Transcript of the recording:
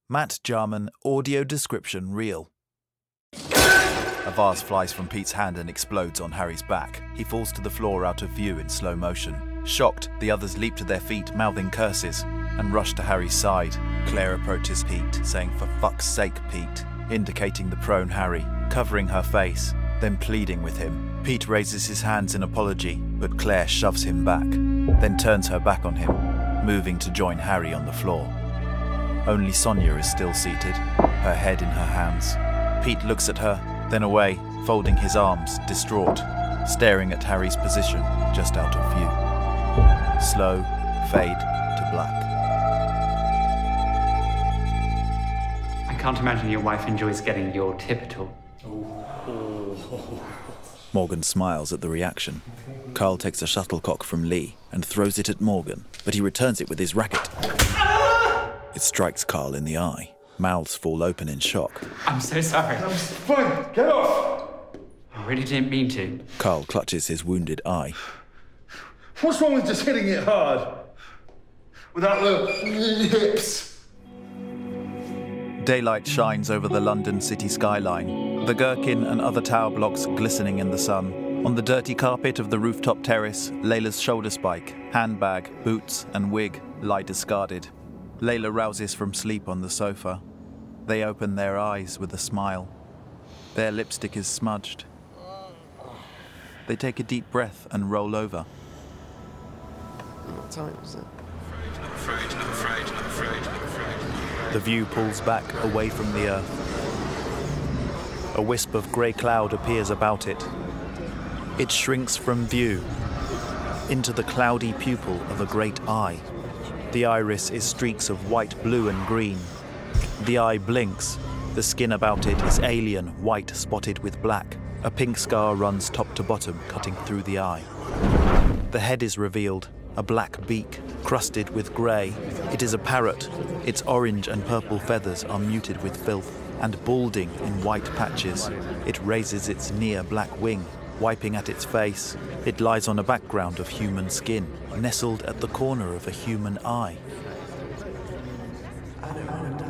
Matt Jarman audio description reel. A vase flies from Pete's hand and explodes on Harry's back. He falls to the floor out of view in slow motion. Shocked, the others leap to their feet, mouthing curses, and rush to Harry's side. Claire approaches Pete, saying, "For fuck's sake, Pete," indicating the prone Harry, covering her face, then pleading with him. Pete raises his hands in apology, but Claire shoves him back, then turns her back on him, moving to join Harry on the floor. Only Sonia is still seated, her head in her hands. Pete looks at her, then away, folding his arms, distraught, staring at Harry's position just out of view. Slow fade to black. I can't imagine your wife enjoys getting your typical. Morgan smiles at the reaction. Carl takes a shuttlecock from Lee and throws it at Morgan, but he returns it with his racket. It strikes Carl in the eye. Mouths fall open in shock. I'm so sorry. I'm fine. Get off! I really didn't mean to. Carl clutches his wounded eye. What's wrong with just hitting it hard? Without the hips? Daylight shines over the London city skyline, the Gherkin and other tower blocks glistening in the sun. On the dirty carpet of the rooftop terrace, Layla's shoulder spike, handbag, boots and wig lie discarded. Layla rouses from sleep on the sofa. They open their eyes with a smile. Their lipstick is smudged. They take a deep breath and roll over. What time is it? I'm afraid. The view pulls back away from the earth. A wisp of grey cloud appears about it. It shrinks from view into the cloudy pupil of a great eye. The iris is streaks of white, blue and green. The eye blinks. The skin about it is alien, white spotted with black. A pink scar runs top to bottom, cutting through the eye. The head is revealed, a black beak, crusted with grey. It is a parrot. Its orange and purple feathers are muted with filth, and balding in white patches. It raises its near black wing, wiping at its face. It lies on a background of human skin, nestled at the corner of a human eye. I don't want to die.